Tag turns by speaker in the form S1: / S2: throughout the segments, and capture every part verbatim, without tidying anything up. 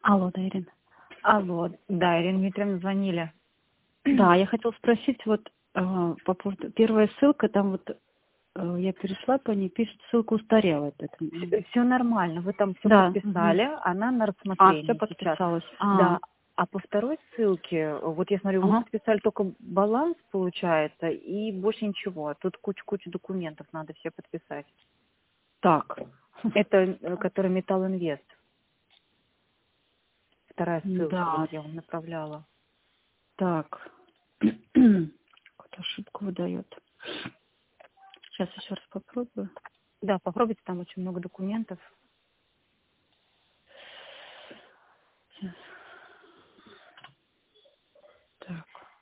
S1: Алло, да, Ирина.
S2: Алло, да, Ирина Дмитриевна, звонили.
S1: Да, я хотела спросить, вот э, по поводу, первая ссылка, там вот э, я перешла по ней, пишет, ссылка устарела. Это,
S2: Все, все нормально, вы там все
S1: да,
S2: подписали,
S1: угу.
S2: она на
S1: А, все
S2: рассмотрении сейчас.
S1: подписалось. А,
S2: Да, а по второй ссылке, вот я смотрю, вы
S1: ага.
S2: подписали только баланс, получается, и больше ничего. Тут куча-куча документов надо все подписать.
S1: Так.
S2: Это, э, который Металл Инвест. Вторая ссылка, вот
S1: Да,
S2: я вам направляла.
S1: так. Какую-то ошибку выдает. Сейчас еще раз попробую.
S2: Да, попробуйте, там очень много документов.
S1: Сейчас. Так.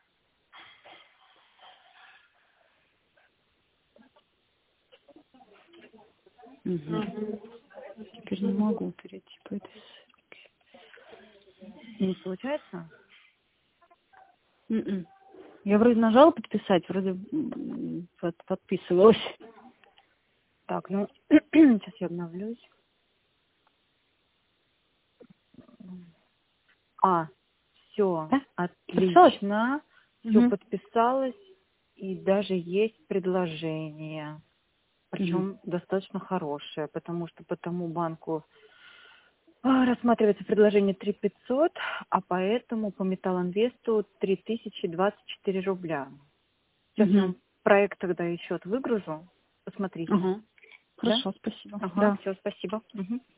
S1: Угу. Теперь не могу перейти по этой ссылке.
S2: Не получается?
S1: М-м. Я вроде нажала подписать, вроде м, под- подписывалась.
S2: Так, ну, сейчас я обновлюсь. А, все,
S1: Да? Подписалась?
S2: отлично. Все
S1: Угу.
S2: подписалось. И даже есть предложение.
S1: Угу.
S2: Причем достаточно хорошее, потому что по тому банку а, рассматривается предложение три тысячи пятьсот, а поэтому по Металлинвесту три тысячи двадцать четыре рубля. Сейчас я
S1: Угу.
S2: вам проект тогда и счет выгружу. Посмотрите.
S1: Ага.
S2: Да?
S1: Хорошо, спасибо.
S2: Ага,
S1: Да.
S2: все, спасибо. Мгм.